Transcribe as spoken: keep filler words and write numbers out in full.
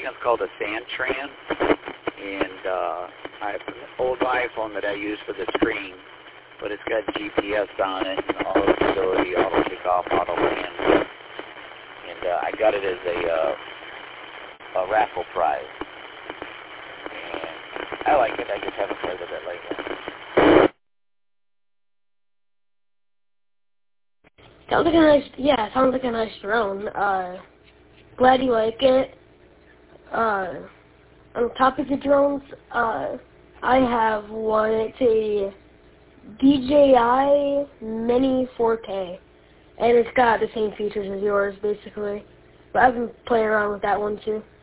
think it's called a Sandtran, and uh, I have an old iPhone that I use for the screen, but it's got G P S on it and auto stability, auto kickoff, auto land, and uh, I got it as a, uh, a raffle prize. And I like it. I just haven't played with it lately. Sounds like a nice, yeah, sounds like a nice drone. Uh, glad you like it. Uh, on the topic of drones, uh, I have one. It's a D J I Mini four K, and it's got the same features as yours, basically. But I've been playing around with that one, too.